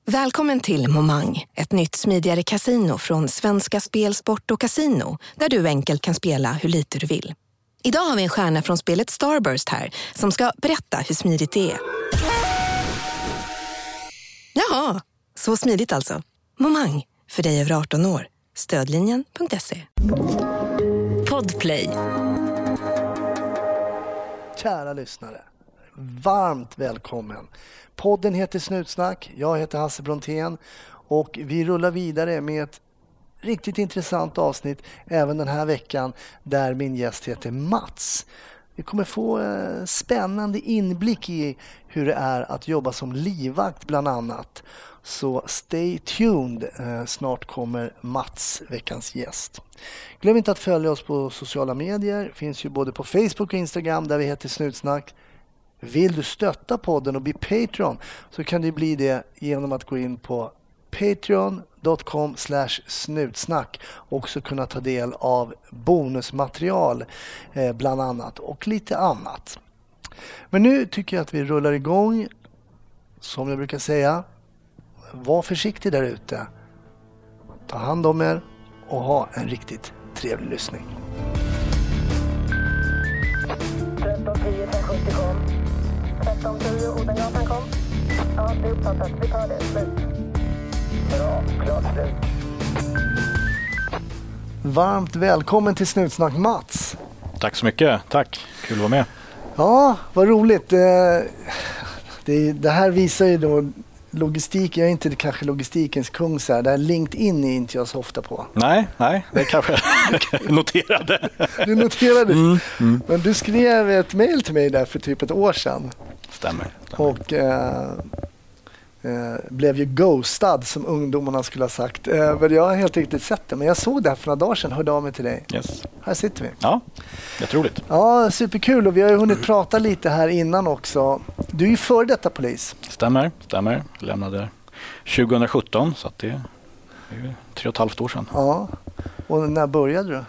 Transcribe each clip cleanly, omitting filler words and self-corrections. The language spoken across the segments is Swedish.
Välkommen till Momang, ett nytt smidigare casino från Svenska Spel, Sport och Casino, där du enkelt kan spela hur lite du vill. Idag har vi en stjärna från spelet Starburst här som ska berätta hur smidigt det är. Jaha, så smidigt alltså. Momang, för dig över 18 år. Stödlinjen.se. Podplay. Kära lyssnare, varmt välkommen. Podden heter Snutsnack, jag heter Hasse Brontén och vi rullar vidare med ett riktigt intressant avsnitt även den här veckan där min gäst heter Mats. Vi kommer få spännande inblick i hur det är att jobba som livvakt bland annat. Så stay tuned, snart kommer Mats, veckans gäst. Glöm inte att följa oss på sociala medier, finns ju både på Facebook och Instagram där vi heter Snutsnack. Vill du stötta podden och bli Patreon så kan du bli det genom att gå in på patreon.com/snutsnack och också kunna ta del av bonusmaterial bland annat och lite annat. Men nu tycker jag att vi rullar igång. Som jag brukar säga, var försiktig där ute. Ta hand om er och ha en riktigt trevlig lyssning. 1310 570 kom. 1310 Odengatan kom. Ja, det är uppfattat. Vi tar det. Slut. Bra, klart slut. Varmt välkommen till Snutsnack, Mats. Tack så mycket. Tack. Kul att vara med. Ja, vad roligt. Det här visar ju då logistik. Jag är inte kanske logistikens kung så här. Det här LinkedIn är inte jag så ofta på. Nej, det kanske jag noterade. Du noterade? Men du skrev ett mejl till mig där för typ ett år sedan. Stämmer. Och blev ju ghostad som ungdomarna skulle ha sagt. Men jag har helt riktigt sett det. Men jag såg det här för några dagar sedan. Hörde av mig till dig. Yes. Här sitter vi. Ja, jätteroligt. Ja, superkul. Och vi har ju hunnit prata lite här innan också. Du är ju före detta polis. Stämmer. Lämnade 2017 så att det är ju 3,5 år sedan. Ja, och när började du?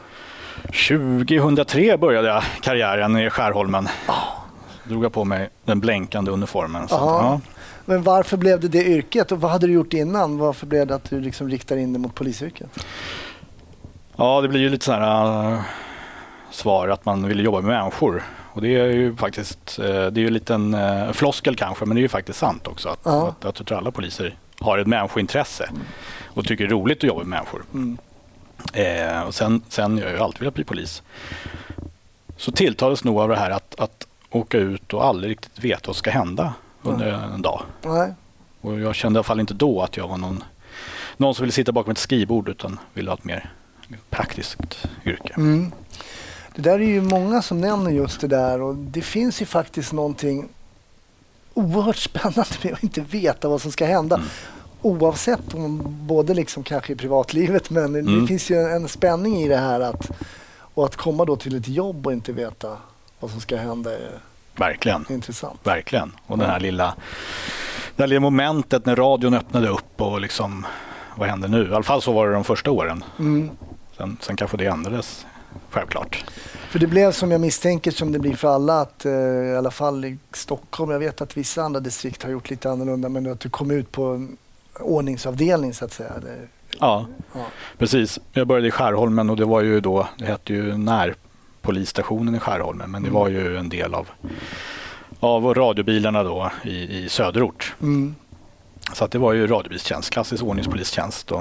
2003 började jag karriären i Skärholmen. Drog jag på mig den blänkande uniformen. Så, ja. Men varför blev det yrket och vad hade du gjort innan? Varför blev det att du liksom riktar in dig mot polisyrket? Ja, det blir ju lite så här svar att man vill jobba med människor. Och det är ju faktiskt, det är ju en liten floskel kanske, men det är ju faktiskt sant också. Att jag tror alla poliser har ett människointresse och tycker det är roligt att jobba med människor. Och sen jag har ju alltid velat bli polis. Så tilltalades nog av det här att åka ut och aldrig riktigt veta vad som ska hända under en dag. Nej. Och jag kände i alla fall inte då att jag var någon som ville sitta bakom ett skrivbord utan ville ha ett mer praktiskt yrke. Det där är ju många som nämner just det där och det finns ju faktiskt någonting oerhört spännande med att inte veta vad som ska hända. Oavsett om både liksom kanske i privatlivet men det finns ju en spänning i det här att komma då till ett jobb och inte veta vad som ska hända är verkligen intressant. Verkligen. Och det här lilla momentet när radion öppnade upp och liksom vad händer nu? I alla fall så var det de första åren. Sen kanske det ändrades, självklart. För det blev som jag misstänker som det blir för alla att i alla fall i Stockholm, jag vet att vissa andra distrikt har gjort lite annorlunda men att du kom ut på en ordningsavdelning så att säga. Ja, precis. Jag började i Skärholmen och det var ju då, det hette ju närpolisstationen i Skärholmen men det var ju en del av radiobilarna då i söderort. Så att det var ju radiobilstjänst, klassisk ordningspolistjänst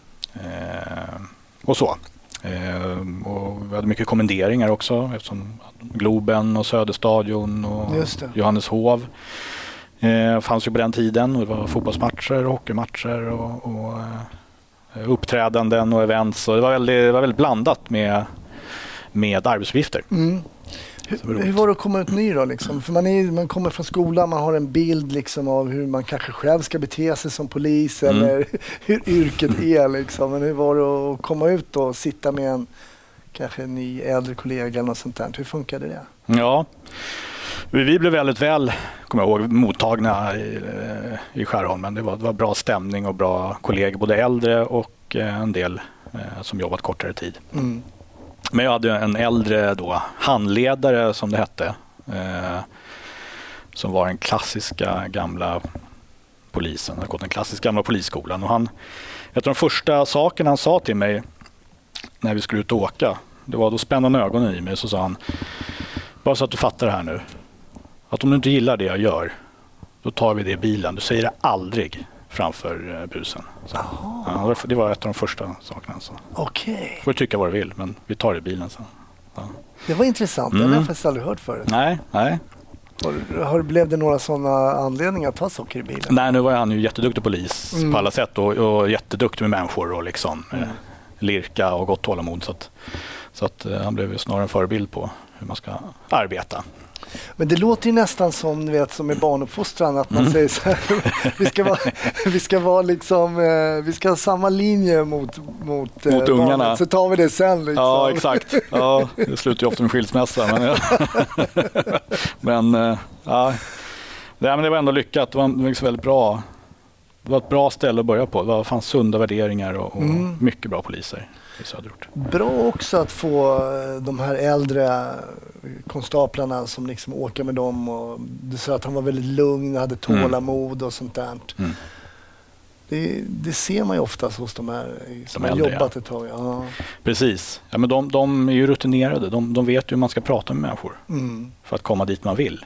och så. Och vi hade mycket kommenderingar också eftersom Globen och Söderstadion och Johanneshov fanns ju på den tiden och det var fotbollsmatcher och hockeymatcher och uppträdanden och events och det var väldigt blandat med arbetsuppgifter. Hur var det att komma ut ny då liksom? För man kommer från skolan, man har en bild liksom av hur man kanske själv ska bete sig som polis eller hur yrket är liksom. Men hur var det att komma ut och sitta med en kanske en ny äldre kollega eller något sånt där? Hur funkade det? Ja, vi blev väldigt väl, kommer jag ihåg, mottagna i Skärholmen. Det var bra stämning och bra kollegor, både äldre och en del som jobbat kortare tid. Men jag hade en äldre då, handledare som det hette, som var den klassiska gamla polisen. Han har gått den klassiska gamla polisskolan. Och ett av de första sakerna han sa till mig när vi skulle ut och åka, det var då spände han ögonen i mig, så sa han: bara så att du fattar det här nu, att om du inte gillar det jag gör, då tar vi det i bilen. Du säger det aldrig framför busen. Så, ja, det var ett av de första sakerna. Okej. Får du tycka vad du vill, men vi tar det i bilen sen. Ja. Det var intressant, det har jag faktiskt aldrig hört förut. Nej. Blev det några sådana anledningar att ta socker i bilen? Nej, nu var han ju jätteduktig polis på alla sätt och jätteduktig med människor och liksom lirka och gott tålamod. Så att han blev ju snarare en förebild på hur man ska arbeta. Men det låter ju nästan som, du vet, som i barnuppfostran, att man säger så här: vi ska ha samma linje mot ungarna. Barnet, så tar vi det sen. Liksom. Ja, exakt. Ja, det slutar ju ofta med skilsmässa. Men det var ändå lyckat. Det var liksom väldigt bra. Det var ett bra ställe att börja på. Det fanns sunda värderingar och mycket bra poliser i söderort. Bra också att få de här äldre konstaplarna som liksom åker med dem. Och du sa att han var väldigt lugn, hade tålamod och sånt där. Det ser man ju ofta hos de här som har jobbat ett tag. Ja. Precis. Ja, men de är ju rutinerade. De vet ju hur man ska prata med människor för att komma dit man vill.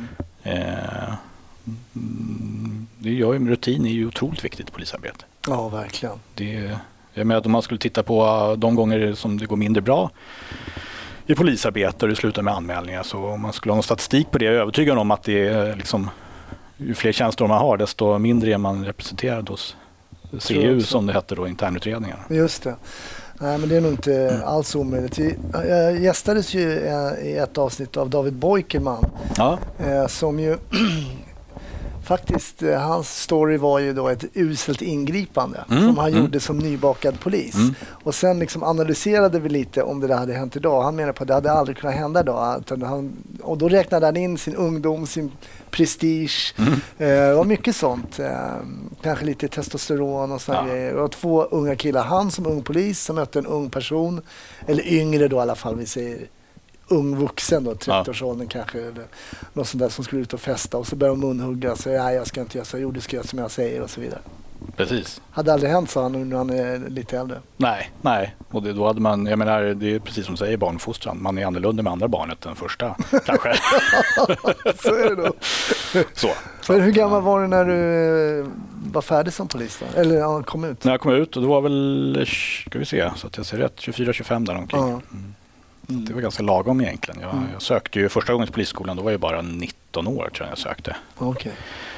Det gör ju, rutin är ju otroligt viktigt i polisarbete. Ja, verkligen. Jag menar att om man skulle titta på de gånger som det går mindre bra i polisarbete och det slutar med anmälningar, så om man skulle ha någon statistik på det, jag är övertygad om att det är liksom, ju fler tjänster man har, desto mindre är man representerad hos CU, som det heter då, internutredningarna. Just det. Nej, men det är nog inte alls omöjligt. Jag gästades ju i ett avsnitt av David Boikerman, som ju faktiskt, hans story var ju då ett uselt ingripande som han gjorde som nybakad polis. Och sen liksom analyserade vi lite om det där hade hänt idag. Han menar på att det hade aldrig kunnat hända idag. Och då räknade han in sin ungdom, sin prestige. Det var mycket sånt. Kanske lite testosteron och sådana grejer. Det var 2 unga killar. Han som ung polis som mötte en ung person. Eller yngre då i alla fall, vi säger ung vuxen då, 30-årsåldern kanske, eller något sånt där, som skulle ut och festa, och så börjar de munhugga och säga: nej, jag ska inte göra så, du ska göra som jag säger, och så vidare. Precis. Hade aldrig hänt, sa han, när han är lite äldre. Nej. Och då hade man, jag menar, det är precis som säger barnfostran. Man är annorlunda med andra barnet än första, kanske. Så är det då. Så. Men hur gammal var du när du var färdig som polis då? Eller kom ut? När jag kom ut, och det var väl, ska vi se, så att jag ser rätt, 24-25 där omkring. Det var ganska lagom egentligen. Jag sökte ju första gången till polisskolan, då var jag bara 19 år tror jag sökte. Okej.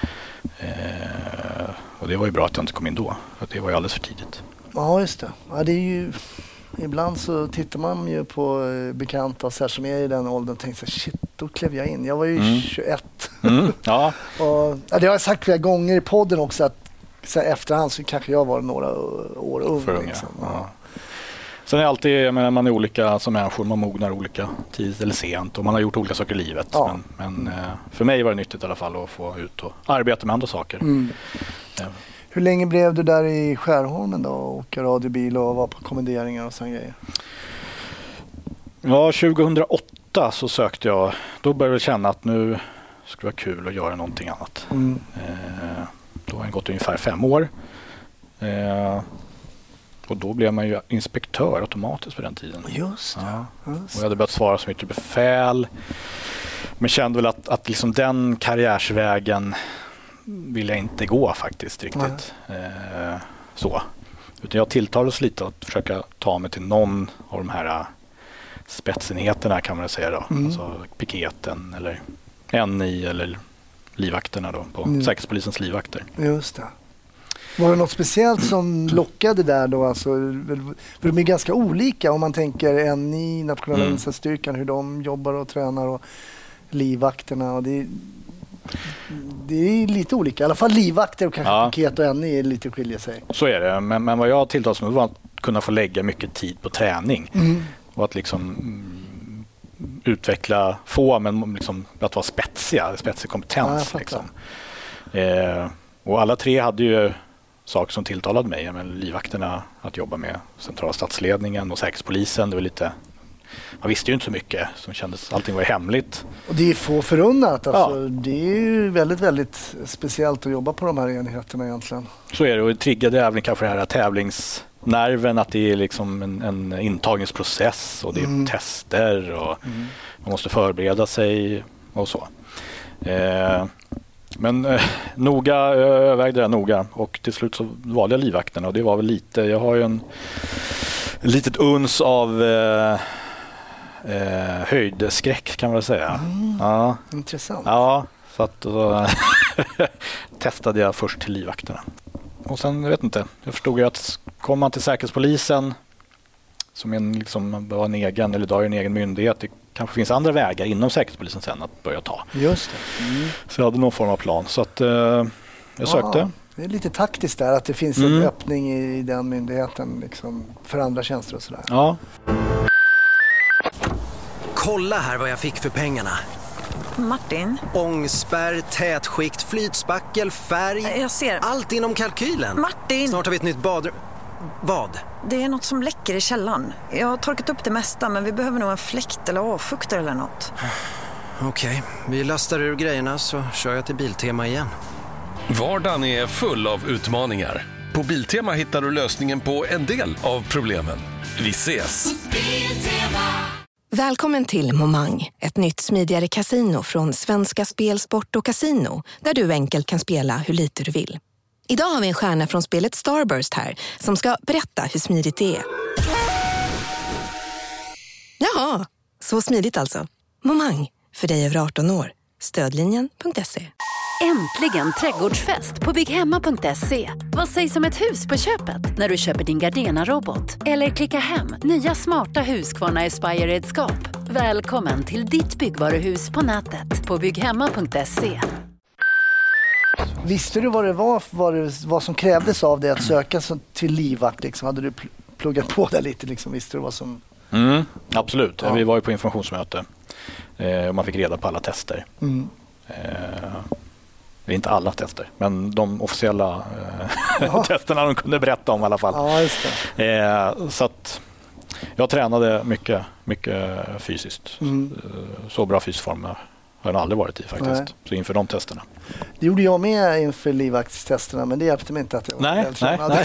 Och det var ju bra att jag inte kom in då, för det var ju alldeles för tidigt. Ja, just det. Ja, det är ju, ibland så tittar man ju på bekanta och så här, som är i den åldern, och tänker så här: shit, då klev jag in. Jag var ju 21. Ja. Och, det har jag sagt flera gånger i podden också, att så här, efterhand så kanske jag var några år ung. Liksom. Ja. Sen är alltid, jag menar, man är olika som människor, man mognar olika tid eller sent, och man har gjort olika saker i livet. Ja. Men för mig var det nyttigt i alla fall att få ut och arbeta med andra saker. Hur länge blev du där i Skärholmen då, och åka radiobil och var på kommenderingar och sådana grejer? Ja, 2008 så sökte jag. Då började jag känna att nu skulle det vara kul att göra någonting annat. Då har jag gått ungefär 5 år. Och då blev man ju inspektör automatiskt på den tiden. Just det. Ja. Och jag hade börjat svara som yttre befäl. Men kände väl att liksom den karriärsvägen vill jag inte gå faktiskt riktigt. Så. Utan jag tilltalades lite att försöka ta mig till någon av de här spetsenheterna, kan man säga då. Alltså piketen eller NI eller livvakterna då, på Säkerhetspolisens livvakter. Just det. Var det något speciellt som lockade där då? Alltså, för de är ganska olika om man tänker NI, nationella insatsstyrkan, hur de jobbar och tränar, och livvakterna. Och det är lite olika. I alla fall livvakter och kanske piket och NI är lite skiljer sig. Så är det. Men vad jag tilltalades med var att kunna få lägga mycket tid på träning. Och att liksom utveckla men liksom att vara spetsig kompetens. Liksom. Och alla 3 hade ju saker som tilltalade mig. Men livvakterna, att jobba med centrala statsledningen, och Säkerhetspolisen, det var lite man visste ju inte så mycket. Som kändes, allting var hemligt. Och det är få förunnat. Alltså, det är ju väldigt, väldigt speciellt att jobba på de här enheterna egentligen. Så är det, och det triggade även kanske det här tävlingsnerven, att det är liksom en intagningsprocess och det är tester och man måste förbereda sig och så. Men noga, jag övervägde det noga och till slut så valde jag livvakterna, och det var väl lite, jag har ju en litet uns av höjdskräck kan man väl säga. Ja. Intressant. Ja, så att då testade jag först till livvakterna. Och sen, jag vet inte, jag förstod ju att kom man till Säkerhetspolisen som var en egen, eller idag är en egen myndighet, det kanske finns andra vägar inom Säkerhetspolisen sen att börja ta. Just det. Så jag hade någon form av plan, så att jag sökte. Det är lite taktiskt där, att det finns en öppning i den myndigheten liksom, för andra tjänster och sådär. Ja. Kolla här vad jag fick för pengarna. Martin? Ångspärr, tätskikt, flytspackel, färg. Jag ser. Allt inom kalkylen. Martin! Snart har vi ett nytt badrum. Vad? Det är något som läcker i källaren. Jag har torkat upp det mesta, men vi behöver nog en fläkt eller avfuktare eller något. Okej, vi lastar ur grejerna så kör jag till Biltema igen. Vardagen är full av utmaningar. På Biltema hittar du lösningen på en del av problemen. Vi ses! Välkommen till Momang, ett nytt smidigare casino från Svenska Spel, Sport och Casino, där du enkelt kan spela hur lite du vill. Idag har vi en stjärna från spelet Starburst här som ska berätta hur smidigt det är. Jaha, så smidigt alltså. Momang, för dig över 18 år. Stödlinjen.se. Äntligen trädgårdsfest på bygghemma.se. Vad sägs om ett hus på köpet när du köper din Gardena-robot? Eller klicka hem nya smarta Husqvarna Aspire-redskap. Välkommen till ditt byggvaruhus på nätet på bygghemma.se. Visste du vad det var, vad som krävdes av dig att söka till livvakt? Liksom? Hade du pluggat på det lite? Liksom? Visste du vad som... Absolut. Ja. Vi var ju på informationsmöte och man fick reda på alla tester. Det är inte alla tester, men de officiella testerna de kunde berätta om i alla fall. Ja, just det. Så att jag tränade mycket fysiskt. Så bra fysform har jag aldrig varit i faktiskt. Nej. Så inför de testerna. Det gjorde jag med inför livvaktstesterna, men det hjälpte mig inte att jag var Nej.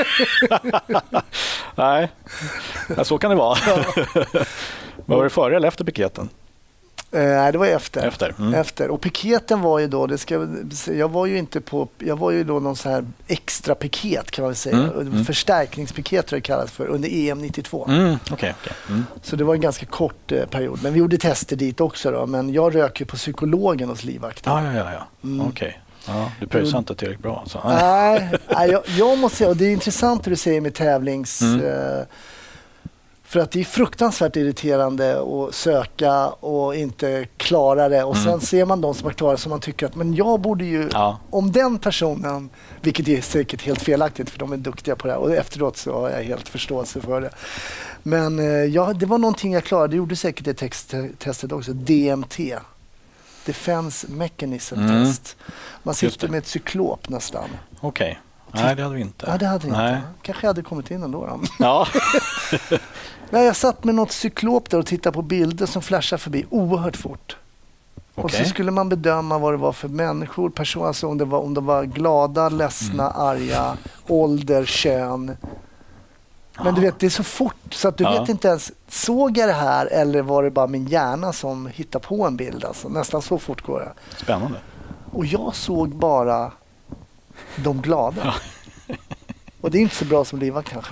Nej, så kan det vara. Var det före eller efter piketen? Nej, det var efter. Efter. Och piketen var ju då, jag var ju då någon så här extra piket kan man väl säga. Förstärkningspiket tror jag det kallas för, under EM 92. Okay. Så det var en ganska kort period. Men vi gjorde tester dit också då. Men jag rök ju på psykologen hos livvakten. Ja. Okej. Ja, du pröjsar inte tillräckligt bra. Så. Nej, jag måste säga, och det är intressant hur du säger med tävlings... För att det är fruktansvärt irriterande att söka och inte klara det. Och sen ser man de som har klarat som man tycker att men jag borde ju, om den personen, vilket är säkert helt felaktigt för de är duktiga på det här. Och efteråt så har jag helt förståelse för det. Men det var någonting jag klarade. Det gjorde säkert det testet också. DMT. Defense Mechanism Test. Man sitter med ett cyklop nästan. Okej. Nej, det hade vi inte. Ja, det hade vi inte. Kanske hade kommit in ändå. Då. Ja. Nej, jag satt med något cyklop där och tittade på bilder som flashade förbi oerhört fort. Okay. Och så skulle man bedöma vad det var för människor, personer, alltså om de var glada, ledsna, arga, ålder, kön. Men du vet, det är så fort så att du vet inte ens, såg jag det här eller var det bara min hjärna som hittade på en bild? Alltså, nästan så fort går det. Spännande. Och jag såg bara de glada. Och det är inte så bra som livvakt kanske.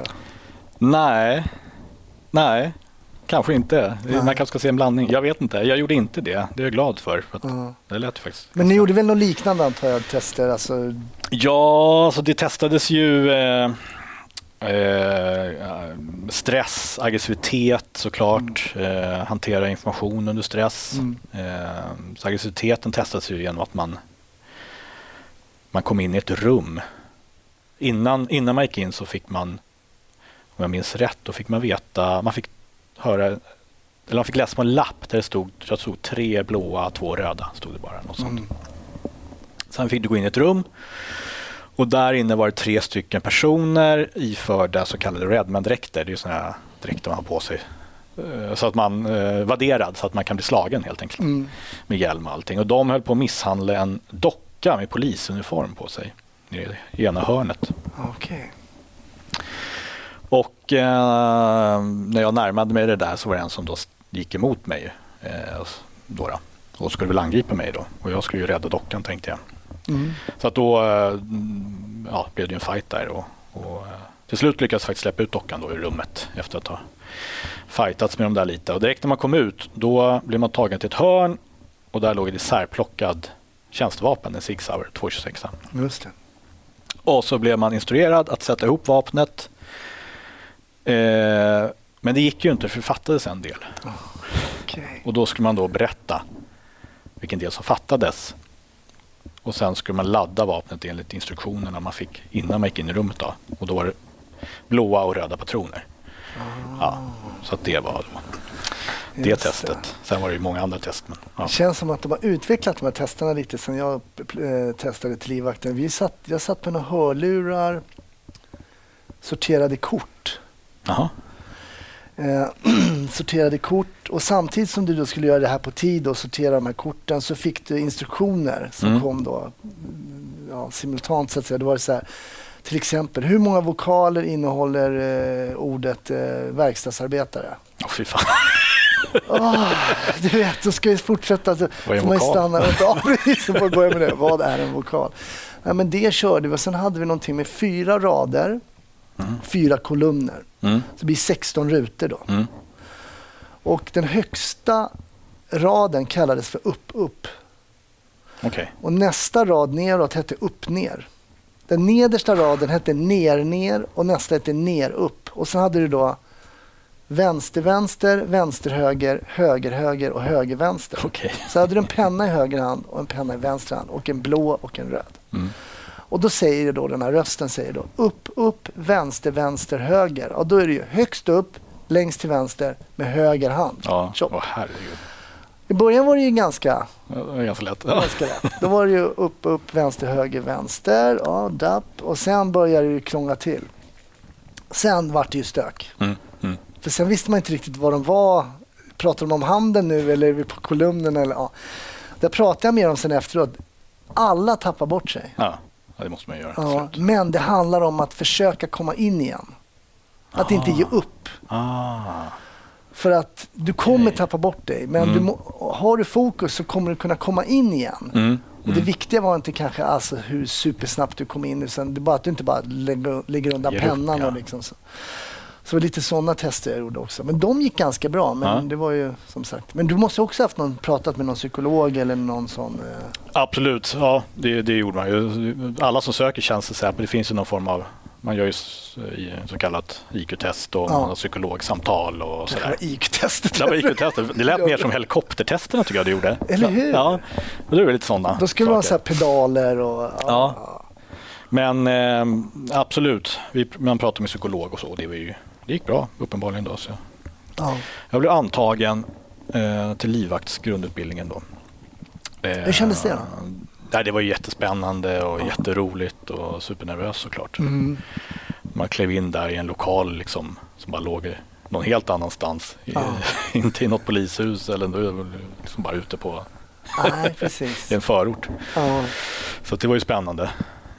Nej, kanske inte. Man kanske ska se en blandning. Jag vet inte. Jag gjorde inte det. Det är jag glad för. Det lät faktiskt. Men ni gjorde väl något liknande antar jag, tester? Alltså... Ja, alltså det testades ju stress, aggressivitet såklart. Hantera information under stress. Så aggressiviteten testades ju genom att man kom in i ett rum. Innan man gick in så fick man, om jag minns rätt, då fick man veta, man fick höra, eller man fick läsa på en lapp där det stod 3 blåa, 2 röda, stod det bara något sånt. Sen fick du gå in i ett rum och där inne var det 3 stycken personer iförda så kallade Redman-dräkter. Det är ju sådana här dräkter man har på sig så att man vadderad så att man kan bli slagen helt enkelt. Med hjälm och allting. Och de höll på att misshandla en docka med polisuniform på sig i ena hörnet. Okej. Och när jag närmade mig det där så var det en som då gick emot mig och skulle väl angripa mig då. Och jag skulle ju rädda dockan, tänkte jag. Så att då blev det en fight där. Och till slut lyckades jag faktiskt släppa ut dockan då i rummet efter att ha fightats med dem där lite. Och direkt när man kom ut, då blev man tagen till ett hörn och där låg ett isärplockad tjänstevapen, en Sig Sauer 226. Just det. Och så blev man instruerad att sätta ihop vapnet. Men det gick ju inte, för det fattades en del. Okay. Och då skulle man då berätta vilken del som fattades. Och sen skulle man ladda vapnet enligt instruktionerna man fick innan man gick in i rummet då. Och då var det blåa och röda patroner. Ja, så att det var då det testet. Sen var det ju många andra test. Men, ja. Det känns som att de har utvecklat de här testerna lite sen jag testade till livvakten. Jag satt på några hörlurar, sorterade kort. Jaha. Sorterade kort, och samtidigt som du då skulle göra det här på tid och sortera de här korten, så fick du instruktioner som kom då simultant, så att säga. Det var så här, till exempel, hur många vokaler innehåller ordet verkstadsarbetare? Fy fan. Du vet, så ska vi fortsätta. Så vad är en får man vokal? stanna upp. Ja, precis, så får börja med det. Vad är en vokal? Ja, men det körde vi, och sen hade vi någonting med 4 rader, 4 kolumner. Så det blir 16 rutor då. Och den högsta raden kallades för upp. Okay. Och nästa rad neråt hette upp-ner. Den nedersta raden hette ner och nästa hette ner-upp. Och sen hade du då vänster-vänster, vänster-höger, höger-höger och höger-vänster. Okay. Så hade du en penna i höger hand och en penna i vänster hand och en blå och en röd. Och då säger då den här rösten säger då upp, vänster, vänster, höger. Och då är det ju högst upp, längst till vänster med höger hand. Ja, herregud. I början var det ju ganska lätt. Ganska lätt. Då var det ju upp, vänster, höger, vänster. Ja, dapp. Och sen började det ju krångla till. Sen var det ju stök. För sen visste man inte riktigt vad de var. Pratar de om handen nu eller är vi på kolumnen? Eller, ja. Där pratade jag med dem sen efteråt. Alla tappar bort sig. Ja, det måste man göra. Ja, men det handlar om att försöka komma in igen. Att inte ge upp. För att du kommer tappa bort dig. Men har du fokus så kommer du kunna komma in igen. Och det viktiga var inte kanske alltså hur supersnabbt du kom in. Utan det är bara att du inte bara lägger undan pennan. Och liksom så. Så lite sådana tester jag gjorde också. Men de gick ganska bra. Men det var ju som sagt. Men du måste också haft pratat med någon psykolog eller någon sån... Absolut, ja det gjorde man ju. Alla som söker tjänstesäpo, det finns ju någon form av... Man gör ju så kallat IQ-test och man har psykologsamtal och sådär. Det var IQ-testet. Det var IQ-testet. Det lät mer som helikoptertesterna tycker jag det gjorde. Eller hur? Ja, och det är lite sådana. Då skulle man ha så här pedaler och... Ja. Men absolut, man pratar med psykolog och så. Det gick bra uppenbarligen då. Så. Ja. Jag blev antagen till livvaktsgrundutbildningen då. Hur kändes det då? Nej, det var jättespännande och jätteroligt och supernervös såklart. Man klev in där i en lokal liksom, som bara låg någon helt annanstans. Inte i något polishus eller liksom bara ute på precis. i en förort. Så det var ju spännande.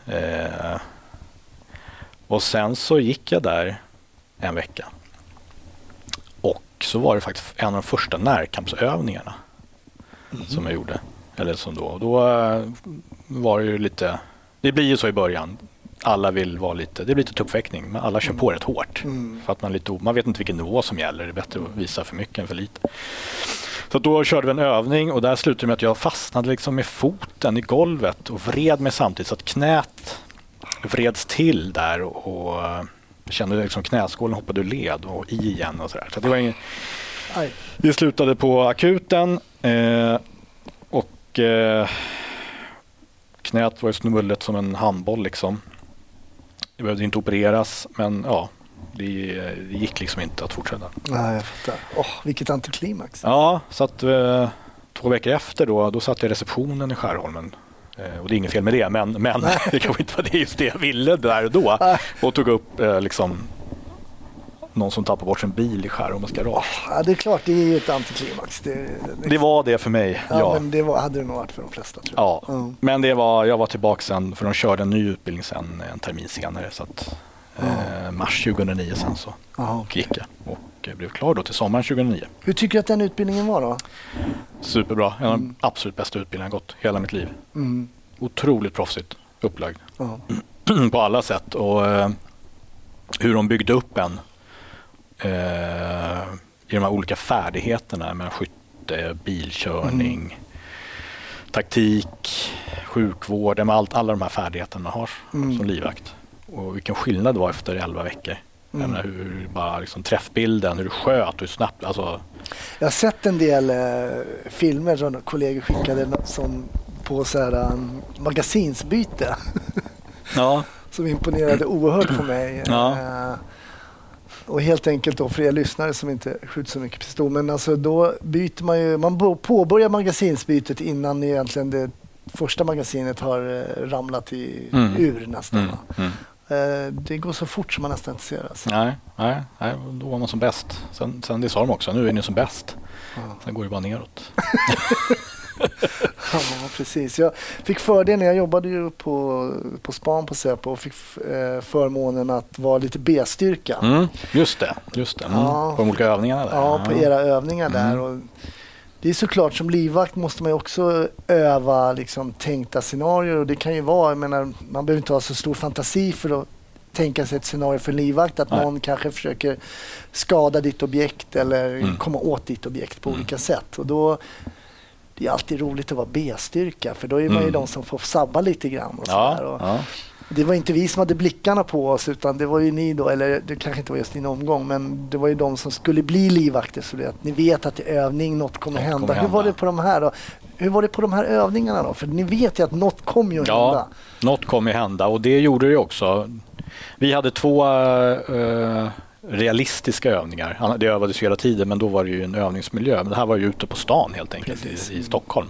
Och sen så gick jag där en vecka. Och så var det faktiskt en av de första närkampsövningarna som jag gjorde. Eller som då var det ju lite... Det blir ju så i början. Alla vill vara lite... Det blir lite tuppfäktning, men alla kör på rätt hårt. För att man vet inte vilken nivå som gäller. Det är bättre att visa för mycket än för lite. Så då körde vi en övning och där slutade det med att jag fastnade liksom med foten i golvet och vred mig samtidigt så att knät vreds till där och kände liksom knäskålen hoppade ur led och i igen och sådär. Så det var vi slutade på akuten och knät var ju snullet som en handboll liksom. Det behövde inte opereras, men ja, det gick liksom inte att fortsätta. Nej, jag fattar. Vilket antiklimax. Ja, så att 2 veckor efter då satt jag i receptionen i Skärholmen. Och det är inget fel med det, men det kanske inte var det just det jag ville där och då. Och tog upp liksom någon som tappar bort sin bil i Skärholmens garage. Ja, det är klart, det är ju ett antiklimax. Det var det för mig, ja. Men det hade det nog varit för de flesta, tror jag. Ja, men jag var tillbaka sen, för de körde en ny utbildning sen en termin senare. Så att mars 2009 sen så gick jag och blev klar då till sommaren 2009. Hur tycker du att den utbildningen var då? Superbra, en av de absolut bästa utbildningarna jag gått hela mitt liv. Otroligt proffsigt upplagd på alla sätt, och hur de byggde upp en i de här olika färdigheterna med skytte, bilkörning, taktik, sjukvård, med alla de här färdigheterna man har som livvakt. Och vilken skillnad det var efter 11 veckor. Jag menar, hur bara liksom träffbilden, hur du sköt, hur snabbt. Alltså. Jag har sett en del filmer som kollegor skickade som på så här magasinsbyte. Ja. Som imponerade oerhört på mig. Och helt enkelt då för er lyssnare som inte skjuter så mycket pistol, men alltså då byter man påbörjar magasinsbytet innan egentligen det första magasinet har ramlat ur nästan. Det går så fort som man nästan inte ser. Alltså. Nej, då var man som bäst. Sen det sa de också, nu är ni som bäst. Sen går det bara neråt. Ja, precis. Jag fick fördelen när jag jobbade ju på span på Säpo och fick förmånen att vara lite B-styrka. Just det. På de olika övningarna där. Ja, på era övningar där. Och det är såklart, som livvakt måste man ju också öva liksom tänkta scenarier, och det kan ju vara, jag menar, man behöver inte ha så stor fantasi för att tänka sig ett scenario för livvakt, att någon kanske försöker skada ditt objekt eller komma åt ditt objekt på olika sätt. Och då det är alltid roligt att vara B-styrka, för då är man ju de som får sabba lite grann. Och det var inte vi som hade blickarna på oss, utan det var ju ni då, eller det kanske inte var just din omgång, men det var ju de som skulle bli livvakter, så att ni vet att i övning något kommer hända. Hur var det på de här då? Hur var det på de här övningarna då? För ni vet ju att något kommer ju hända. Ja, något kommer hända, och det gjorde det också. Vi hade 2 realistiska övningar. Det övades hela tiden, men då var det ju en övningsmiljö. Men det här var ju ute på stan helt enkelt i Stockholm.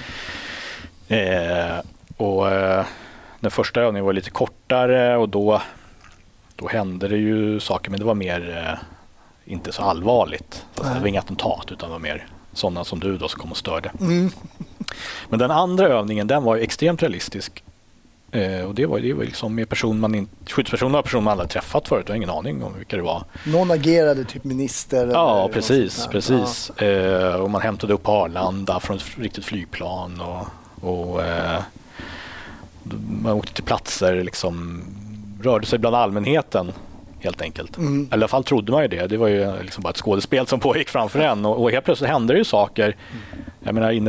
Den första övningen var lite kortare, och då hände det ju saker, men det var mer inte så allvarligt. Alltså, det var inga attentat, utan det var mer sådana som du då som kom och störde. Men den andra övningen, den var extremt realistisk. Och det var liksom med skyddspersoner och personer man aldrig träffat förut. Jag har ingen aning om vilka det var. Någon agerade typ minister? Ja, precis. Och man hämtade upp Arlanda från ett riktigt flygplan, och man åkte till platser, liksom rörde sig bland allmänheten helt enkelt. I alla fall trodde man ju det. Det var ju liksom bara ett skådespel som pågick framför en, och helt plötsligt hände det ju saker. Jag menar, inne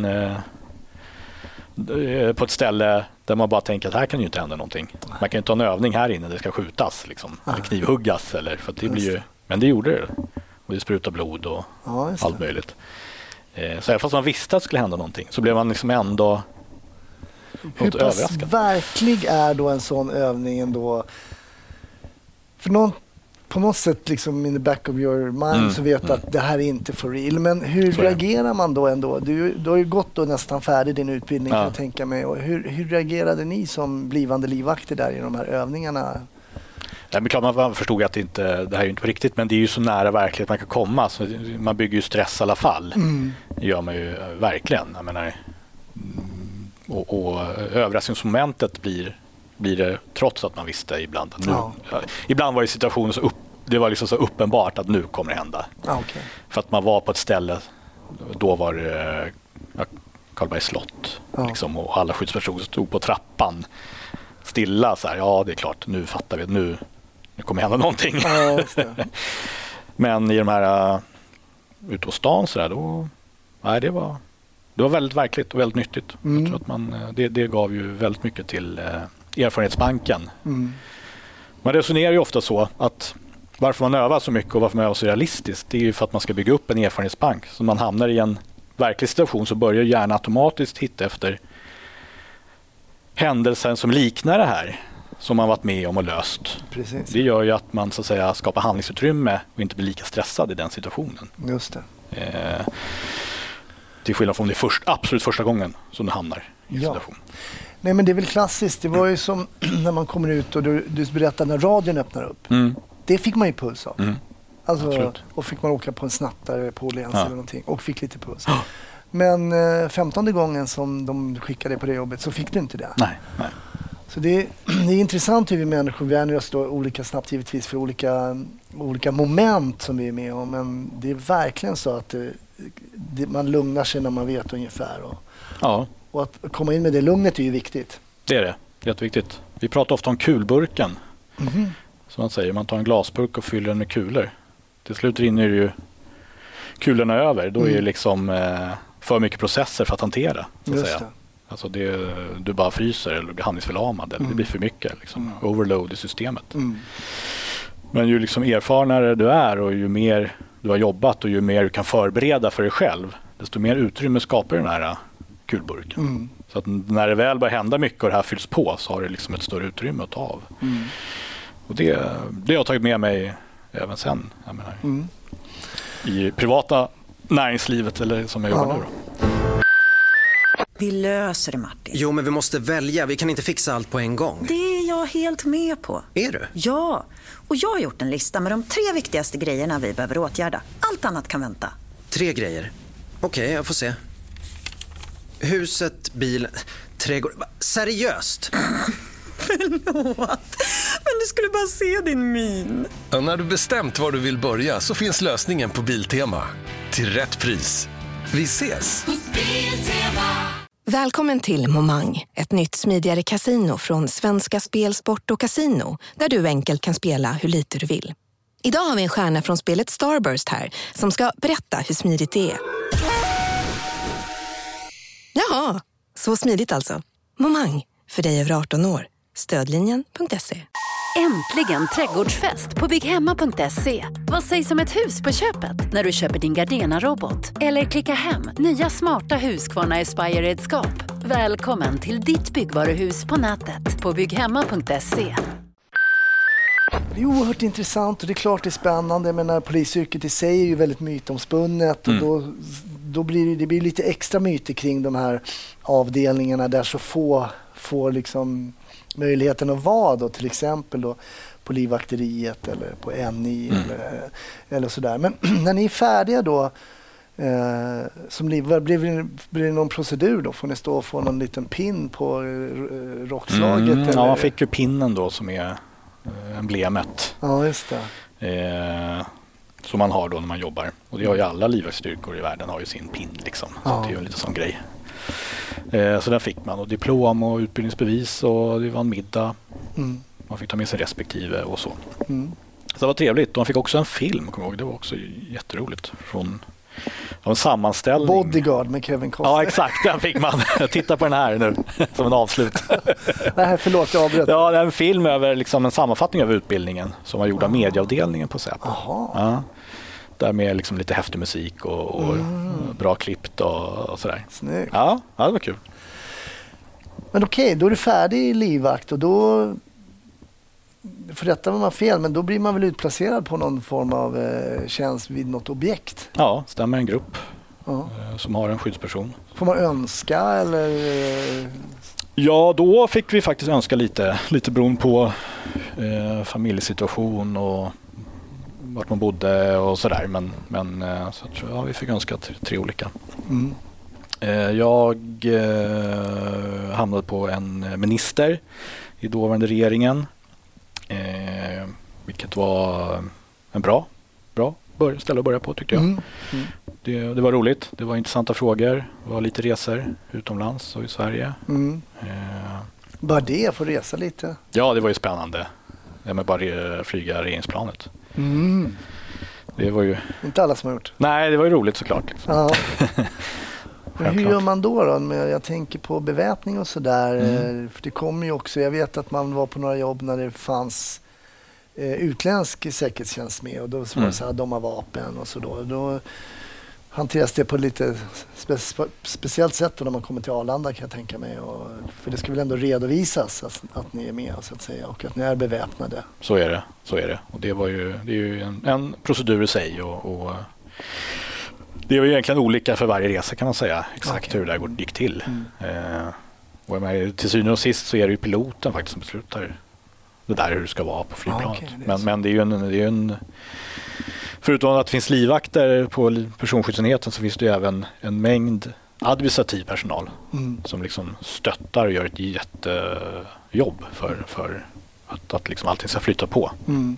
på ett ställe där man bara tänker att här kan ju inte hända någonting. Man kan ju inte ha en övning här inne, det ska skjutas liksom, eller knivhuggas, eller, för att det blir ju, men det gjorde det. Och det sprutade blod och allt möjligt. Så även fast man visste att det skulle hända någonting, så blev man liksom ändå hur pass verklig är då en sån övning ändå? För på något sätt liksom in the back of your mind så vet att det här är inte for real. Men hur reagerar man då ändå? Du har ju gått då nästan färdig din utbildning, kan jag tänka mig. Och hur reagerade ni som blivande livvakter där i de här övningarna? Ja, men klart man förstod att det här är ju inte på riktigt, men det är ju så nära verklighet man kan komma. Så man bygger ju stress i alla fall. Det gör man ju verkligen. Jag menar, och överraskningsmomentet blir det, trots att man visste ibland att ibland var det situationen det var liksom så uppenbart att nu kommer det hända. För att man var på ett ställe, då var det Karlbergs slott liksom, och alla skyddspersoner stod på trappan stilla så här, det är klart, nu fattar vi, nu kommer hända någonting. Men i de här ute på stan så där, då det var väldigt verkligt och väldigt nyttigt. Jag tror att det gav ju väldigt mycket till erfarenhetsbanken. Man resonerar ju ofta så att varför man övar så mycket och varför man övar så realistiskt, det är ju för att man ska bygga upp en erfarenhetsbank. Så man hamnar i en verklig situation, så börjar hjärnan automatiskt hitta efter händelser som liknar det här som man varit med om och löst. Precis. Det gör ju att man så att säga skapar handlingsutrymme och inte blir lika stressad i den situationen. Just det. Till skillnad från det absolut första gången som du hamnar i en situation. Nej, men det är väl klassiskt. Det var ju som när man kommer ut och du berättar när radion öppnar upp. Det fick man ju puls av. Alltså, Absolut. och fick man åka på en snattare på Åhléns eller någonting och fick lite puls. Men 15:e gången som de skickade på det jobbet så fick du inte det. Nej. Så det är intressant hur vi människor vänjer oss då olika snabbt givetvis för olika moment som vi är med om. Men det är verkligen så att man lugnar sig när man vet ungefär. Och att komma in med det lugnet är ju viktigt. Det är det. Jätteviktigt. Vi pratar ofta om kulburken. Som man säger, man tar en glasburk och fyller den med kulor. Till slut rinner ju kulorna över. Då är det liksom för mycket processer för att hantera. Så att säga. Alltså du bara fryser eller blir handlingsförlamad. Eller det blir för mycket liksom, overload i systemet. Men ju liksom erfarnare du är och ju mer du har jobbat och ju mer du kan förbereda för dig själv, desto mer utrymme skapar den här kulburken. Så att när det väl börjar hända mycket och det här fylls på så har det liksom ett större utrymme att ta av. Och det har jag tagit med mig även sen. Jag menar, i privata näringslivet eller som jag jobbar nu då. Vi löser det, Martin. Jo, men vi måste välja. Vi kan inte fixa allt på en gång. Det är jag helt med på. Är du? Ja, och jag har gjort en lista med de 3 viktigaste grejerna vi behöver åtgärda. Allt annat kan vänta. 3 grejer. Okej, jag får se. Huset, bilen, trädgård. Seriöst? Förlåt, men du skulle bara se din min. Ja, när du bestämt var du vill börja så finns lösningen på Biltema. Till rätt pris. Vi ses! Välkommen till Momang, ett nytt smidigare kasino från Svenska Spel, Sport och Casino, där du enkelt kan spela hur lite du vill. Idag har vi en stjärna från spelet Starburst här som ska berätta hur smidigt det är. Jaha, så smidigt alltså. Momang, för dig över 18 år. Stödlinjen.se. Äntligen trädgårdsfest på bygghemma.se. Vad sägs om ett hus på köpet när du köper din Gardena-robot? Eller klicka hem nya smarta Husqvarna Aspire-redskap. Välkommen till ditt byggvaruhus på nätet på bygghemma.se. Det är oerhört intressant och det är klart det är spännande, men när polisyrket i sig är ju väldigt mytomspunnet och då blir det lite extra myter kring de här avdelningarna där så få får liksom möjligheten att vara då, till exempel då på livvakteriet eller på NI eller sådär. Men när ni är färdiga då som livvakt, blir det någon procedur då? Får ni stå och få någon liten pin på rockslaget? Eller? Ja, man fick ju pinnen då som är emblemet. Ja, just det. Som man har då när man jobbar. Och det har ju alla livvaktsstyrkor i världen har ju sin pin liksom. Så det är ju en liten sån grej. Så där fick man och diplom och utbildningsbevis och det var en middag. Man fick ta med sig respektive och så. Så det var trevligt. De fick också en film, kommer jag ihåg. Det var också jätteroligt. Från en sammanställning. Bodyguard med Kevin Costner. Ja, exakt. Den fick man. Titta på den här nu som en avslut. Nej, förlåt, jag avbröt. Ja, det är en film över liksom en sammanfattning av utbildningen som var gjord av medieavdelningen på Säpo. Ja. Där med liksom lite häftig musik och bra klippt och sådär. Snyggt. Ja, det var kul. Men okej, då är du färdig i livvakt och då, för detta var man fel, men då blir man väl utplacerad på någon form av tjänst vid något objekt? Ja, stämmer en grupp som har en skyddsperson. Får man önska eller? Ja, då fick vi faktiskt önska lite beroende på familjesituation och vart man bodde och sådär. Men så vi fick önska 3 olika. Jag hamnade på en minister i dåvarande regeringen. Vilket var en bra ställe att börja på, tyckte jag. Det var roligt. Det var intressanta frågor. Det var lite resor utomlands och i Sverige. Bara det, få resa lite? Ja, det var ju spännande. Med bara flyga regeringsplanet. Det var ju... Inte alla som har gjort. Nej, det var ju roligt såklart. Liksom. Ja. Men hur gör man då? Jag tänker på beväpning och sådär. För det kommer ju också, jag vet att man var på några jobb när det fanns utländsk säkerhetstjänst med och då var det så här, de har vapen och så då hanteras det på lite speciellt sätt då när man kommer till Arlanda, kan jag tänka mig. För det ska väl ändå redovisas att ni är med så att säga och att ni är beväpnade. Så är det. Och det är ju en procedur i sig och det är ju egentligen olika för varje resa, kan man säga, exakt hur det där gick till. Och till syvende och sist så är det ju piloten faktiskt som beslutar det där hur det ska vara på flygplanet. Okay, men det är ju en förutom att det finns livvakter på personskyddsenheten så finns det ju även en mängd administrativ personal som liksom stöttar och gör ett jättejobb för att liksom allting ska flytta på.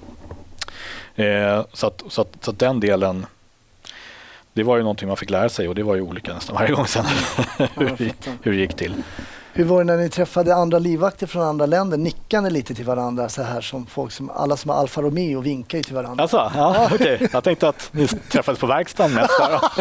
Så att den delen, det var ju någonting man fick lära sig och det var ju olika nästan varje gång sen hur det gick till. Hur var det när ni träffade andra livvakter från andra länder? Nickade ni lite till varandra så här som folk som alla som har Alfa Romeo vinkar ju till varandra? Alltså, ja, okej. Jag tänkte att ni träffades på verkstaden mest.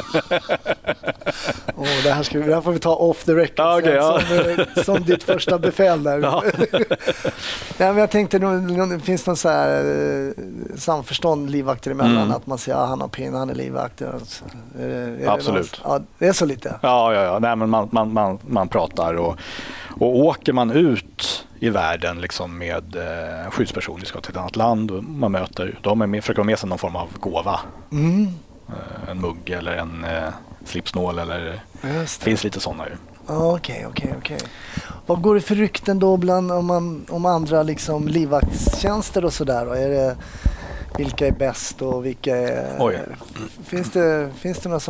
Det här får vi ta off the record som ditt första befäl där. Ja. Men jag tänkte, det finns någon så här samförstånd livvakter emellan att man säger han har pin, han är livvakt. Absolut. Det är så lite. Ja. Nej, men man pratar och åker man ut i världen liksom med skyddspersoner, ska till ett annat land och man möter, försöker ha med sig någon form av gåva. En mugg eller en slipsnål eller det finns lite sådana ju. Okej. Vad går det för rykten då bland om andra liksom livvaktstjänster och sådär? Är det vilka är bäst och vilka är... Finns det några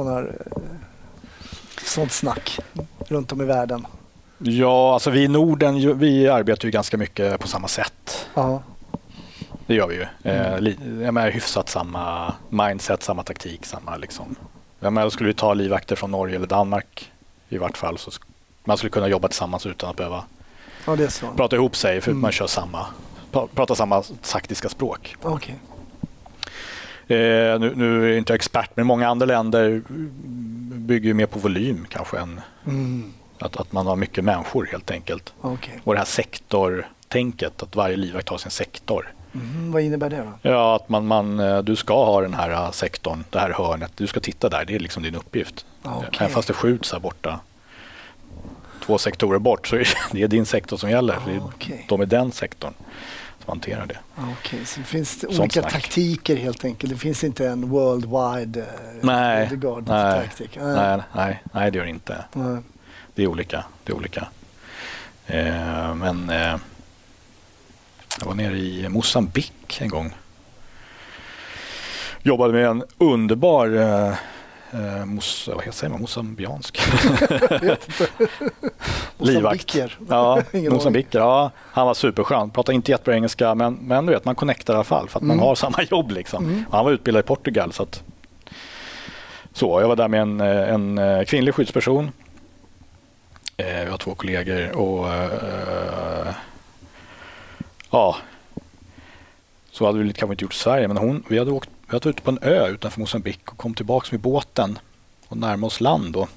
sånt snack runt om i världen? Ja, alltså vi i Norden, vi arbetar ju ganska mycket på samma sätt. Ja. Det gör vi ju. Jag menar, hyfsat samma mindset, samma taktik, samma liksom. Jag menar, skulle vi ta livvakter från Norge eller Danmark i vart fall så man skulle kunna jobba tillsammans utan att behöva prata ihop sig för man kör pratar samma taktiska språk. Okay. Nu är jag inte expert, men många andra länder bygger ju mer på volym kanske än att man har mycket människor helt enkelt. Okay. Och det här sektortänket, att varje livvakt har sin sektor. Vad innebär det då? Ja, att du ska ha den här sektorn, det här hörnet. Du ska titta där, det är liksom din uppgift. Okay. Även fast det skjuts här borta 2 sektorer bort så är det din sektor som gäller. Okay. De är den sektorn som hanterar det. Okej, så finns det olika taktiker helt enkelt. Det finns inte en worldwide taktik? Nej, det gör det inte. Nej. Det är olika. Men jag var nere i Mosambik en gång. Jobbade med en underbar mosambiansk livvakt. Mosambiker. Ja, han var superskön. Pratade inte jättebra engelska, men du vet, man connectar i alla fall för att man har samma jobb liksom. Han var utbildad i Portugal så jag var där med en kvinnlig skyddsperson. Vi har 2 kollegor och så hade vi kanske inte gjort i Sverige, men vi hade varit ute på en ö utanför Mosambik och kom tillbaka med båten och närmade oss land då.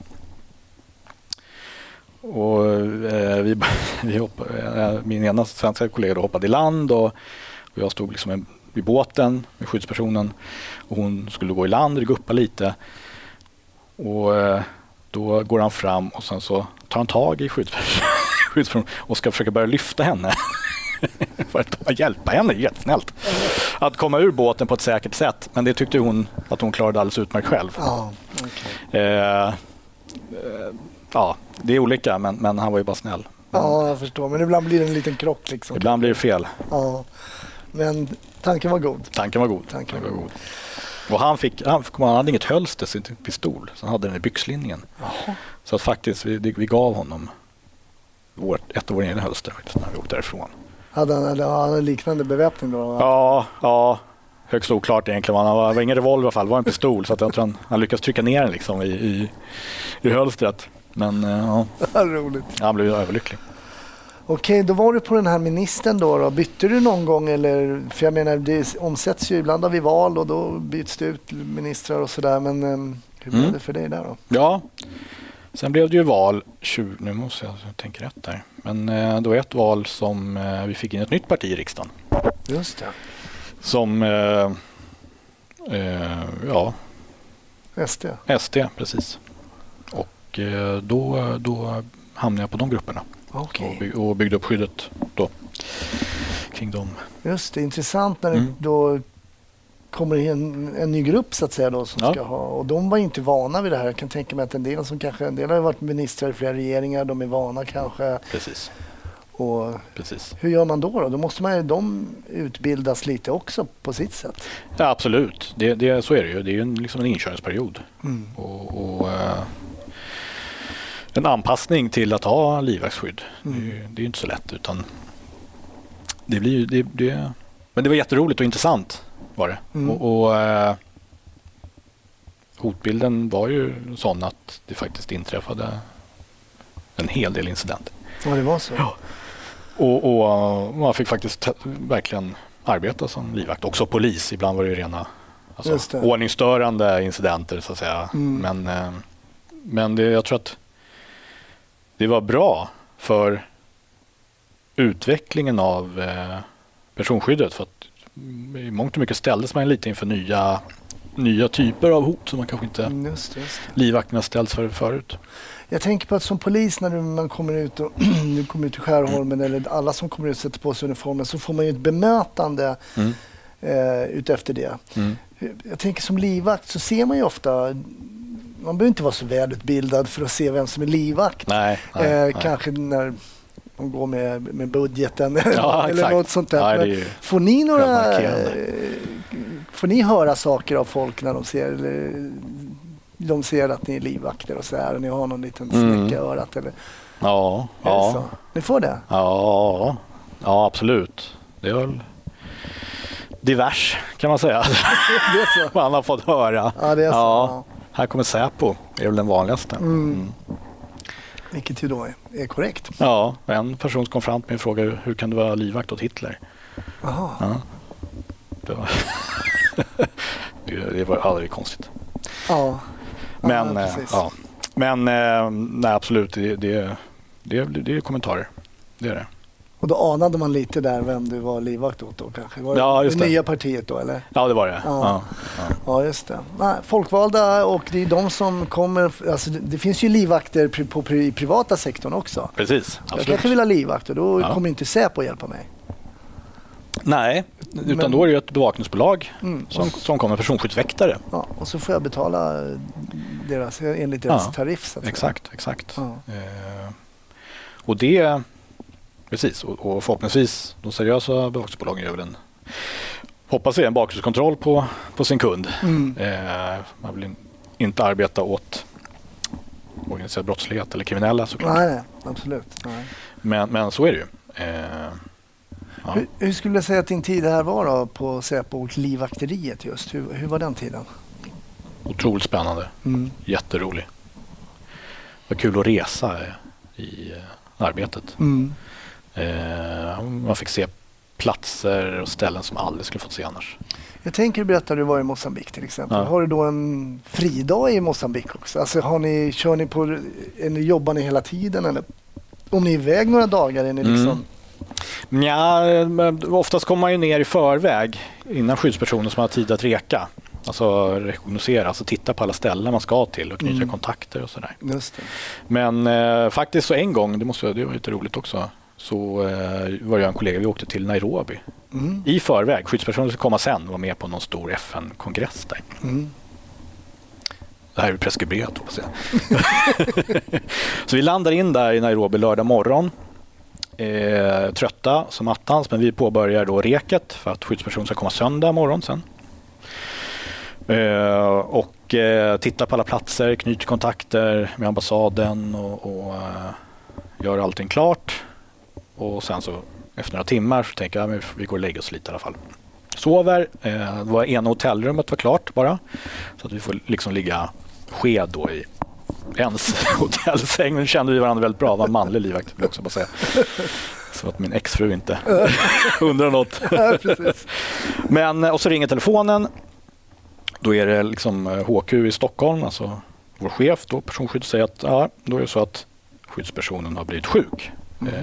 Och vi hoppade, min ena svenska kollega hoppade i land och jag stod liksom vid båten med skyddspersonen och hon skulle gå i land och guppa lite. Och då går han fram och sen så tar han tag i skyddspersonen och ska försöka börja lyfta henne. För att hjälpa henne, jättesnällt. Att komma ur båten på ett säkert sätt. Men det tyckte hon att hon klarade alldeles utmärkt själv. Det är olika, men han var ju bara snäll. Ja, jag förstår. Men ibland blir det en liten krock liksom. Ibland blir det fel. Ja, men tanken var god. Tanken var god. Och han hade inget hölster sin pistol, så han hade den i byxlinningen. Jaha. Så att faktiskt vi gav honom ett av våra egna hölster när vi åkte därifrån. Hade han liknande beväpning då? Ja. Högst oklart egentligen. Han var ingen revolver i alla fall, det var en pistol. Så att jag tror han lyckades trycka ner den liksom i hölstret. Men roligt. Han blev överlycklig. Okej, då var du på den här ministern då. Bytte du någon gång? Eller, för jag menar, det omsätts ju ibland av val och då byts det ut ministrar och sådär. Men hur blev det för dig där då? Ja, sen blev det ju val. Nu måste jag tänka rätt där. Men det var ett val som vi fick in ett nytt parti i riksdagen. Just det. Som, SD, precis. Och då hamnade jag på de grupperna. Okay. Och byggde upp skyddet då kring dem. Just det, intressant när det då kommer en ny grupp så att säga då som ska ha, och de var inte vana vid det här. Jag kan tänka mig att en del har varit ministrar i flera regeringar, de är vana kanske. Precis. Och Precis. hur gör man då? Då måste de utbildas lite också på sitt sätt. Ja, absolut. Så är det ju. Det är ju liksom en inkörningsperiod. Och en anpassning till att ha livvaktsskydd. Det är ju inte så lätt, utan det blir men det var jätteroligt och intressant var det. Och hotbilden var ju sån att det faktiskt inträffade en hel del incidenter. Ja, det var så. Ja. Och man fick faktiskt verkligen arbeta som livvakt. Också polis. Ibland var det ju rena ordningsstörande incidenter, så att säga. Men jag tror att det var bra för utvecklingen av personskyddet. För att i mångt och mycket ställdes man lite inför nya typer av hot som man kanske inte livvakterna ställts för förut. Jag tänker på att som polis när man kommer ut och du kommer ut i Skärholmen eller alla som kommer ut och sätter på sig uniformen, så får man ju ett bemötande utefter det. Jag tänker som livvakt så ser man ju ofta, man behöver inte vara så välutbildad för att se vem som är livvakt. Nej. Kanske när man går med budgeten ja, eller något sånt där. Nej, får ni höra saker av folk när de ser att ni är livvakter och så här, och ni har någon liten snäcka i örat eller? Ja. Så? Ni får det? Ja, absolut. Det är väl divers, kan man säga. Det är så. Man har fått höra. Ja, det är så. Ja. Här kommer Säpo, är väl den vanligaste. Vilket ju då är korrekt. Ja, en person kom fram till mig och frågade hur kan du vara livvakt åt Hitler? Aha. Ja. Det var aldrig konstigt. Ja. Men nej, absolut, det är kommentarer. Det är det. Och då anade man lite där vem du var livvakt åt då kanske? Var det nya partiet då, eller? Ja, det var det. Ja, just det. Nej, folkvalda, och det är de som kommer... Alltså, det finns ju livvakter i privata sektorn också. Precis, absolut. Jag kanske vill ha livvakt och då kommer inte Säpo att hjälpa mig. Nej, utan då är det ju ett bevakningsbolag som kommer personskyddsväktare. Ja, och så får jag betala enligt deras tariff. Så att exakt. Ja. Och det... Precis, och förhoppningsvis de seriösa bevakningsbolagen gör väl hoppas jag en bakgrundskontroll på sin kund. Man vill inte arbeta åt organiserad brottslighet eller kriminella såklart. Nej, absolut. Nej. Men så är det ju. Hur skulle jag säga att din tid här var då på Säpo och livvakteriet just? Hur var den tiden? Otroligt spännande. Jätterolig. Det var kul att resa i arbetet. Man fick se platser och ställen som aldrig skulle fått se annars. Jag tänker berätta, du var i Mozambique till exempel. Ja. Har du då en fridag i Mozambique också? Alltså jobbar ni hela tiden, eller om ni är iväg några dagar är ni liksom... Ja, oftast kommer man ju ner i förväg innan skyddspersoner som har tid att reka. Alltså rekognosera, alltså titta på alla ställen man ska till och knyta kontakter och sådär. Just det. Men faktiskt så en gång, det var lite roligt också, så var jag en kollega, vi åkte till Nairobi i förväg. Skyddspersoner skulle komma sen och vara med på någon stor FN-kongress där. Det här är preskriberat, hoppas jag. Så vi landar in där i Nairobi lördag morgon. Trötta som attans, men vi påbörjar då reket för att skyddspersoner ska komma söndag morgon sen. Och titta på alla platser, knyta kontakter med ambassaden och gör allting klart. Och sen så efter några timmar så tänker jag att vi går och lägger oss lite i alla fall. Sover, det var ena hotellrummet var klart bara. Så att vi får liksom ligga sked då i ens hotellsäng. Nu kände vi varandra väldigt bra, var en manlig livvakt vill jag också bara säga. Så att min exfru inte undrar något. Ja, precis. Men, och så ringer telefonen. Då är det liksom HQ i Stockholm, alltså vår chef då, personskydd, säger att då är det så att skyddspersonen har blivit sjuk.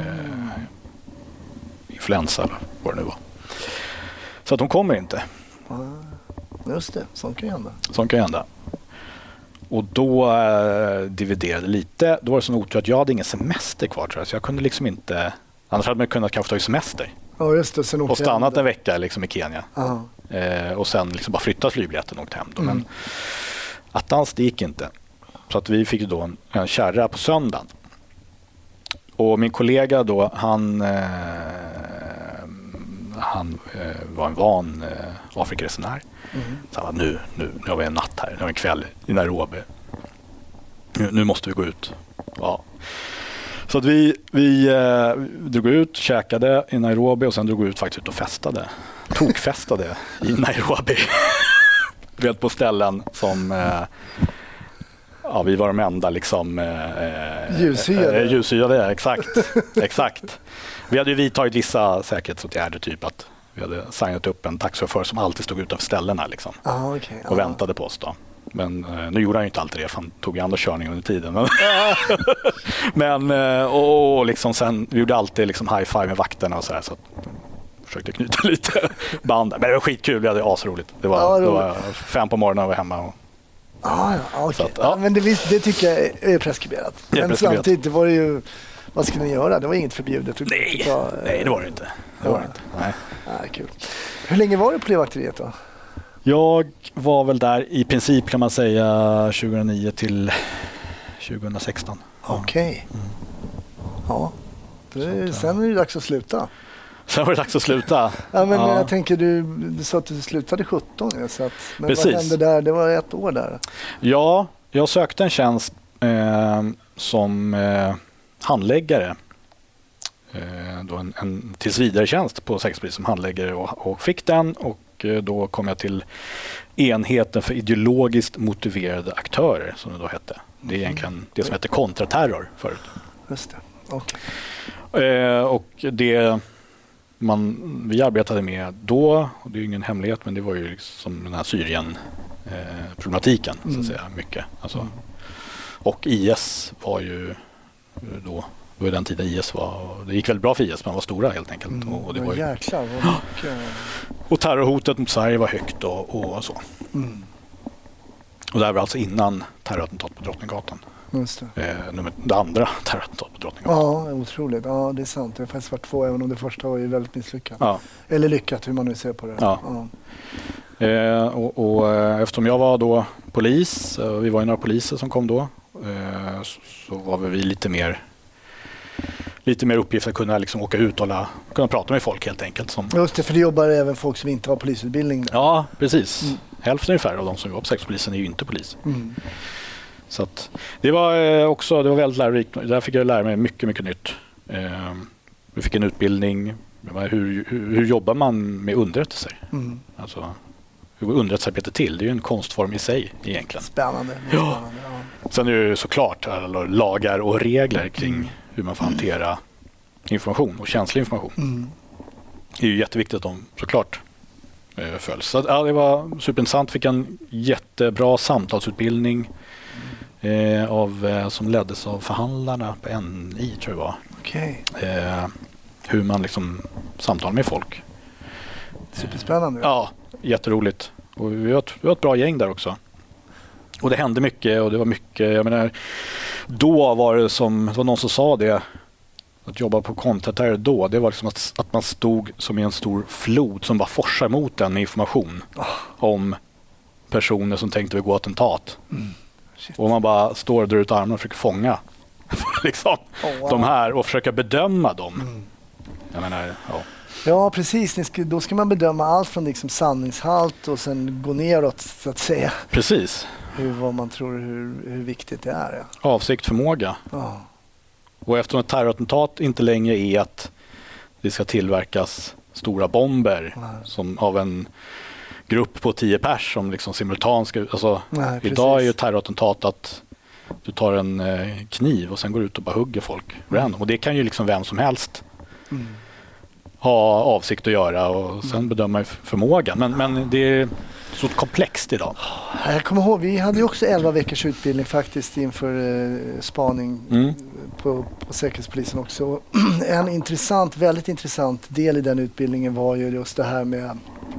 Influensa eller vad det nu var. Så att de kommer inte. Just det, sånt kan hända. Sånt kan hända. Och då dividerade lite. Då var det så otur att jag hade ingen semester kvar, tror jag. Så jag kunde liksom inte... Annars hade man kunnat kanske ta semester. Ja, just det. Sen och stannat en vecka liksom i Kenya. Och sen liksom bara flyttat flygbiljetten och åkt hem. Då. Men attans, det gick inte. Så att vi fick då en kärra på söndagen. Och min kollega då, han var en van Afrikaresenär. Så han, nu har vi en natt här, nu har vi en kväll i Nairobi. Nu måste vi gå ut. Ja. Så att vi drog ut, käkade i Nairobi och sen drog vi ut faktiskt ut och festade. Tokfestade i Nairobi. Vet på ställen som vi var de enda liksom ljushyade, exakt. Vi hade ju vidtagit vissa säkerhetsåtgärder, typ att vi hade signat upp en taxichaufför som alltid stod utanför ställena liksom, och väntade på oss då. Men nu gjorde han ju inte alltid det, för han tog ju andra körningar under tiden. Men och liksom sen, vi gjorde alltid liksom high five med vakterna och så här, så att försökte knyta lite band. Men det var skitkul, vi hade asroligt. Det var 5 på morgonen och var hemma. Okay. Men det tycker jag är preskriberat. Men samtidigt var det ju, vad skulle ni göra? Det var inget förbjudet. Nej, det var det inte. Nej. Kul. Hur länge var du på livvakteriet då? Jag var väl där i princip, kan man säga, 2009 till 2016. Okej. Ja. Sen är det dags att sluta. Sen var det dags att sluta. Jag tänker, du sa att du slutade 17. Så att, men precis. Vad hände där? Det var 1 år där. Ja, jag sökte en tjänst som handläggare. Då en tillsvidaretjänst på Säkerhetspolisen som handläggare och fick den, och då kom jag till enheten för ideologiskt motiverade aktörer, som det då hette. Det är egentligen det som hette kontraterror förut. Just det. Okay. Och det vi arbetade med då, och det är ju ingen hemlighet, men det var ju liksom den här Syrien-problematiken så att säga, mycket. Alltså, och IS var ju då i den tiden IS var, det gick väldigt bra för IS, men var stora helt enkelt. Och det var ju, jäklar, vad mycket. Och terrorhotet mot Sverige var högt och så. Och det här var alltså innan terrorattentat på Drottninggatan. Just det andra terrorattentat på Drottninggatan. Ja, otroligt. Ja, det är sant. Det har faktiskt varit 2, även om det första var ju väldigt misslyckat. Ja. Eller lyckat, hur man nu ser på det. Ja. Och eftersom jag var då polis, vi var ju några poliser som kom då, så var vi lite mer uppgift att kunna liksom åka ut och kunna prata med folk helt enkelt. Just det, för det jobbar även folk som inte har polisutbildning där. Ja, precis. Hälften ungefär av de som jobbar på Säkerhetspolisen är ju inte polis. Så att det var väldigt lärorikt. Där fick jag lära mig mycket, mycket nytt. Vi fick en utbildning. Hur jobbar man med underrättelser? Alltså, hur går underrättelsearbete till? Det är ju en konstform i sig egentligen. Spännande. Ja. Sen är det såklart lagar och regler kring hur man får hantera information och känslig information. Det är ju jätteviktigt att de såklart följs. Så det var superintressant. Fick en jättebra samtalsutbildning som leddes av förhandlarna på NI, tror jag var. Okej. Hur man liksom samtalar med folk. Superspännande. Ja, jätteroligt. Och vi var ett bra gäng där också. Och det hände mycket, och det var mycket, jag menar, då var det var någon som sa det, att jobba på kontraterror då, det var liksom att man stod som i en stor flod som bara forsar mot den med information om personer som tänkte begå attentat. Och man bara står och drar ut armarna och försöker fånga liksom, de här och försöka bedöma dem. Jag menar, Ja, precis. Då ska man bedöma allt från liksom sanningshalt och sen gå neråt, så att säga. Precis. Vad man tror, hur viktigt det är. Ja. Avsikt, förmåga. Och eftersom ett terrorattentat inte längre är att det ska tillverkas stora bomber som av en grupp på 10 pers som liksom simultant ska... Alltså, idag är ju terrorattentat att du tar en kniv och sen går ut och bara hugger folk random. Och det kan ju liksom vem som helst ha avsikt att göra, och sen bedöma förmågan. Men det är så komplext idag. Jag kommer ihåg, vi hade ju också 11 veckors utbildning faktiskt inför spaning på Säkerhetspolisen också. En väldigt intressant del i den utbildningen var ju just det här med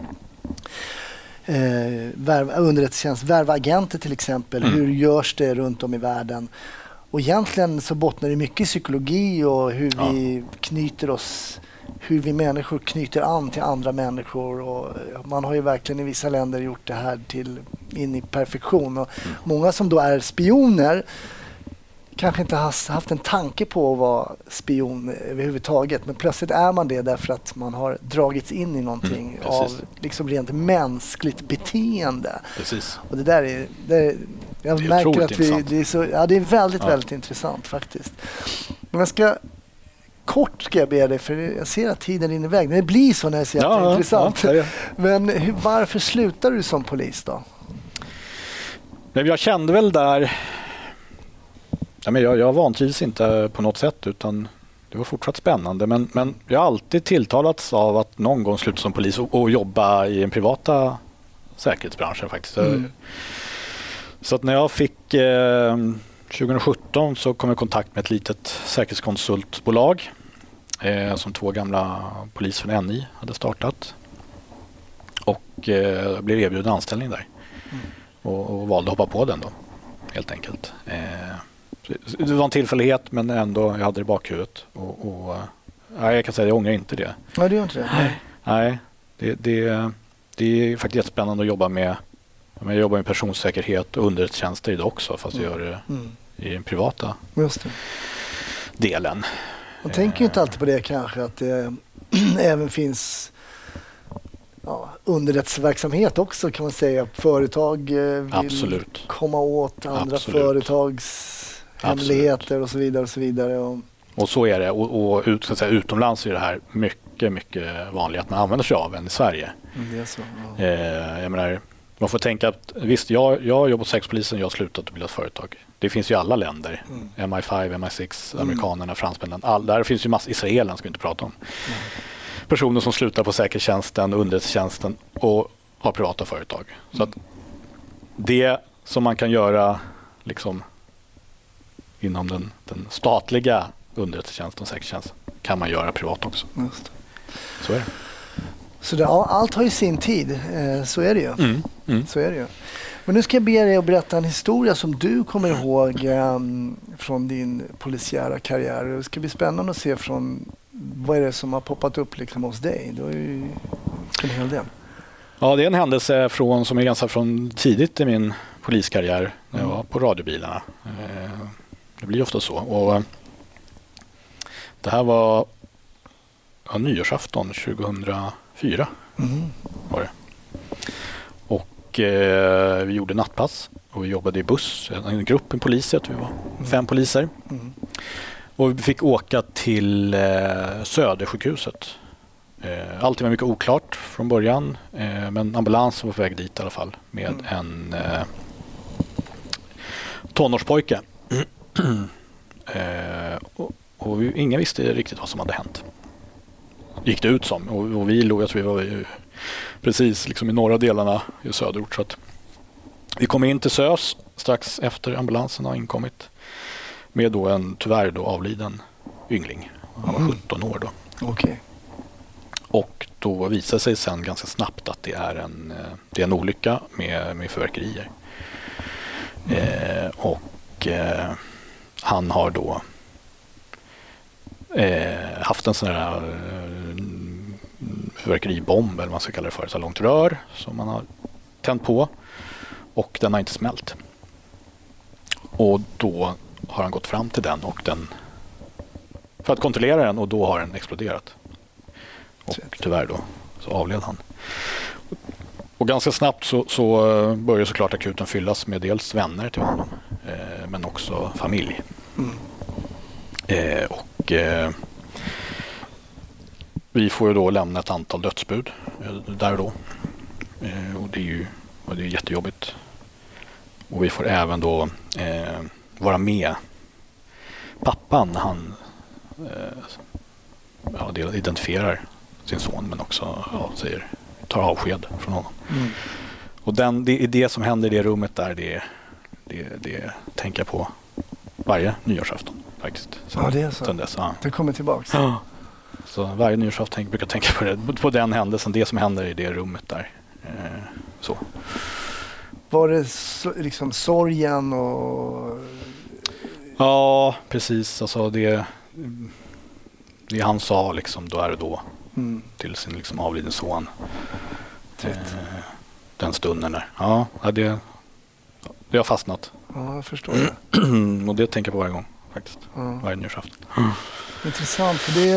underrättelsetjänst, värva agenter till exempel. Hur görs det runt om i världen? Och egentligen så bottnar det mycket i psykologi och hur vi knyter oss, hur vi människor knyter an till andra människor, och man har ju verkligen i vissa länder gjort det här in i perfektion, och många som då är spioner kanske inte har haft en tanke på att vara spion överhuvudtaget, men plötsligt är man det därför att man har dragits in i någonting av liksom rent mänskligt beteende. Precis. Och det där är jag märker att det är väldigt, väldigt intressant faktiskt. Men jag ska be dig, för jag ser att tiden rinner iväg. Det blir så när det är så jätteintressant. Ja. Men varför slutar du som polis då? Jag kände väl där... Jag vantrivs inte på något sätt, utan det var fortsatt spännande. Men jag har alltid tilltalats av att någon gång sluta som polis och jobba i en privata säkerhetsbranschen faktiskt. Så att när jag fick 2017 så kom jag i kontakt med ett litet säkerhetskonsultbolag som 2 gamla poliser från NI hade startat. Och blev erbjuden anställning där. Och valde att hoppa på den då, helt enkelt. Det var en tillfällighet, men ändå jag hade det i bakhuvudet. Och jag kan säga att jag ångrar inte det. Ja, det gör inte det? Nej, det är faktiskt jättespännande att jobba med. Jag jobbar med personsäkerhet och underrättelsetjänster idag också, fast jag gör det i den privata delen. Man tänker ju inte alltid på det kanske, att det även finns underrättelseverksamhet också, kan man säga. Företag vill komma åt andra företags hemligheter och så vidare. Och så vidare. Och så är det. Och utomlands är det här mycket, mycket vanligt att man använder sig av än i Sverige. Det är så, jag menar, man får tänka att visst, jag jobbar på Säkerhetspolisen, jag har slutat att bilda företag. Det finns ju i alla länder. MI5, MI6, amerikanerna, fransmännen. Där finns ju massor. Israelen ska vi inte prata om. Personer som slutar på säkerhetstjänsten, underrättelsetjänsten och har privata företag. Så att det som man kan göra liksom inom den statliga underrättelsetjänsten och säkerhetstjänsten kan man göra privat också. Just. Så är det. Så allt har ju sin tid. Så är det ju. Så är det ju. Men nu ska jag be dig att berätta en historia som du kommer ihåg från din polisiära karriär. Det ska bli spännande att se från vad är det som har poppat upp liksom hos dig. Det är ju en hel del. Ja, det är en händelse som är ganska från tidigt i min poliskarriär när jag var på radiobilarna. Det blir ofta så. Och det här var nyårsafton 2004 var det. Och vi gjorde nattpass och vi jobbade i buss. En grupp, en poliser, vi var 5 poliser. Och vi fick åka till Södersjukhuset. Allting var mycket oklart från början, men ambulansen var på väg dit i alla fall med en tonårspojke. Och ingen visste riktigt vad som hade hänt. Gick det ut som. Och vi låg, jag tror vi var precis liksom i norra delarna i söderort. Så att vi kom in till SÖS strax efter ambulansen har inkommit med då en tyvärr då avliden yngling. Han var 17 år då. Okay. Och då visade sig sen ganska snabbt att det är en olycka med fyrverkerier. Han har då haft en sån här fyrverkeribomb, eller vad man ska kalla det för, så långt rör som man har tänt på, och den har inte smält. Och då har han gått fram till den och för att kontrollera den, och då har den exploderat. Och tyvärr då så avled han. Och ganska snabbt så börjar såklart akuten fyllas med dels vänner till honom, men också familj. Vi får ju då lämna ett antal dödsbud där då. Och det är jättejobbigt. Och vi får även då vara med pappan. Han identifierar sin son, men också tar avsked från honom. Och det är det som händer i det rummet där. Det tänker jag på varje nyårsafton faktiskt. Ja, det är så. Dess, det kommer tillbaka. Ja. Så varje nyårsafton brukar jag tänka på den händelsen, det som händer i det rummet där. Så. Var det liksom sorgen och... Ja, precis. Alltså det han sa liksom, då är det då till sin liksom avliden son. Den stunden där. Ja, det har fastnat Ja, jag förstår det. Och det tänker jag på varje gång faktiskt. Varje nyårsafton. Intressant, för det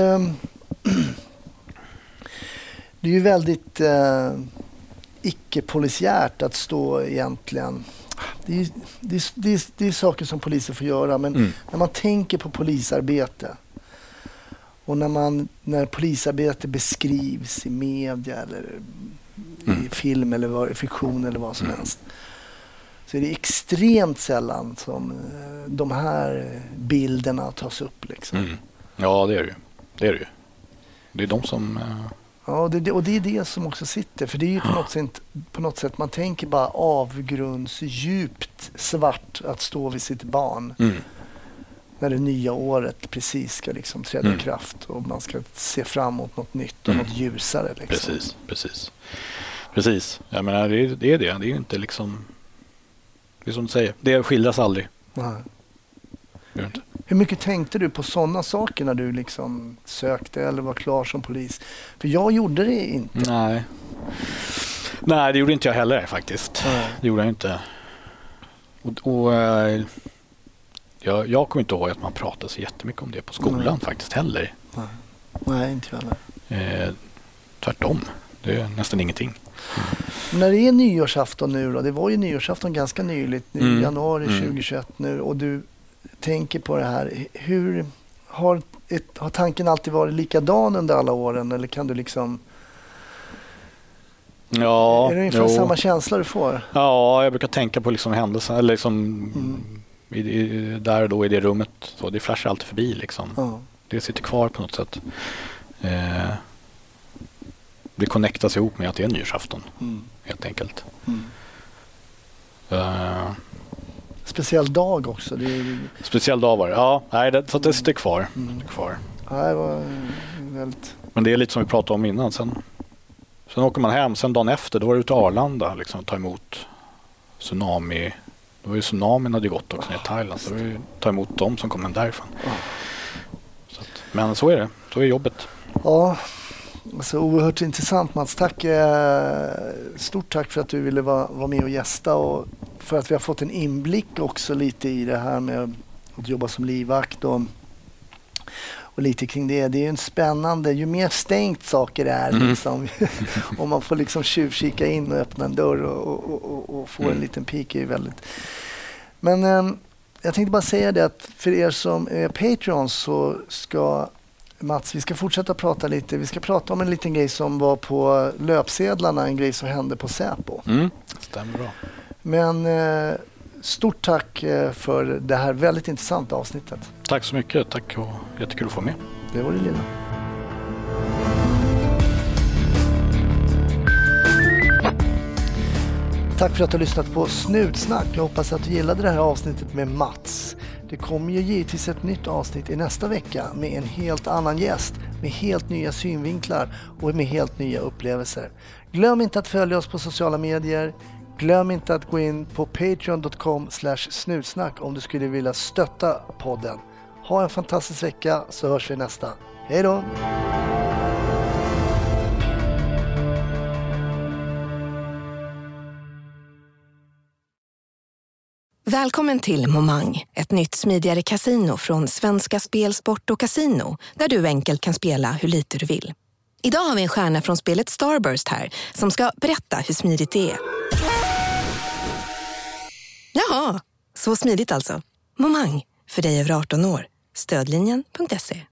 är ju väldigt icke-polisiärt att stå egentligen. Det är saker som poliser får göra, men när man tänker på polisarbete och när polisarbete beskrivs i media eller i film eller fiktion eller vad som helst, så är det extremt sällan som de här bilderna tas upp. Liksom. Ja, det är det ju. Det är de som... Ja, och det är det som också sitter. För det är ju på något sätt man tänker bara avgrundsdjupt svart att stå vid sitt barn när det nya året precis ska liksom träda i kraft och man ska se fram emot något nytt och något ljusare. Liksom. Precis. Jag menar, det är det. Det är ju inte liksom... Det är som du säger. Det skildras aldrig. Nej. Hur mycket tänkte du på sådana saker när du liksom sökte eller var klar som polis? För jag gjorde det inte. Nej, det gjorde inte jag heller faktiskt. Det gjorde jag inte. Jag kommer inte ihåg att man pratade så jättemycket om det på skolan faktiskt heller. Nej, inte jag heller. Tvärtom. Det är nästan ingenting. När det är nyårsafton nu då, det var ju nyårsafton ganska nyligt, nu januari 2021 nu, och du tänker på det här, hur har tanken alltid varit likadan under alla åren, eller kan du liksom... Ja, är det ungefär samma känsla du får? Ja, jag brukar tänka på liksom händelser, eller liksom där och då i det rummet, så det flashar alltid förbi liksom. Det sitter kvar på något sätt. Det connectas ihop med att det är nyårsafton, helt enkelt. Speciell dag också. Speciell dag var det. Ja, nej, så det sitter kvar. Ja, det var väldigt... Men det är lite som vi pratade om innan. Sen åker man hem, sen dagen efter, då var det ute i Arlanda liksom, ta emot tsunami. Det var ju tsunamin hade gått också i Thailand. Så vi ta emot dem som kom därifrån. Men så är det. Så är jobbet. Ja, alltså oerhört intressant, Mats. Tack. Stort tack för att du ville vara med och gästa och för att vi har fått en inblick också lite i det här med att jobba som livvakt och lite kring det. Det är ju en spännande, ju mer stängt saker är liksom, om man får liksom tjuvkika in och öppna en dörr och få en liten pik är ju väldigt... Men jag tänkte bara säga det att för er som är Patreons så ska Mats, vi ska fortsätta prata lite. Vi ska prata om en liten grej som var på löpsedlarna, en grej som hände på Säpo. Stämmer bra. Men stort tack för det här väldigt intressanta avsnittet. Tack så mycket. Tack och jättekul att få med. Det var det lilla. Tack för att du har lyssnat på Snutsnack. Jag hoppas att du gillade det här avsnittet med Mats. Det kommer ju givetvis ett nytt avsnitt i nästa vecka med en helt annan gäst, med helt nya synvinklar och med helt nya upplevelser. Glöm inte att följa oss på sociala medier. Glöm inte att gå in på patreon.com/snutsnack om du skulle vilja stötta podden. Ha en fantastisk vecka så hörs vi nästa. Hej då! Välkommen till Momang, ett nytt smidigare casino från Svenska Spel, Sport och Casino, där du enkelt kan spela hur lite du vill. Idag har vi en stjärna från spelet Starburst här som ska berätta hur smidigt det är. Jaha, så smidigt alltså. Momang, för dig över 18 år. Stödlinjen.se.